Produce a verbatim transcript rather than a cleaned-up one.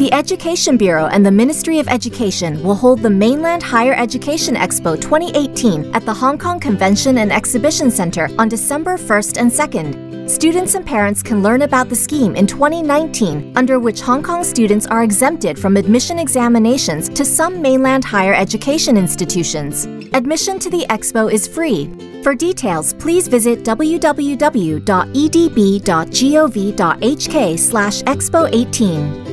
The Education Bureau and the Ministry of Education will hold the Mainland Higher Education Expo twenty eighteen at the Hong Kong Convention and Exhibition Center on December first and second. Students and parents can learn about the scheme in twenty nineteen, under which Hong Kong students are exempted from admission examinations to some mainland higher education institutions. Admission to the expo is free. For details, please visit w w w dot e d b dot gov dot h k slash expo eighteen.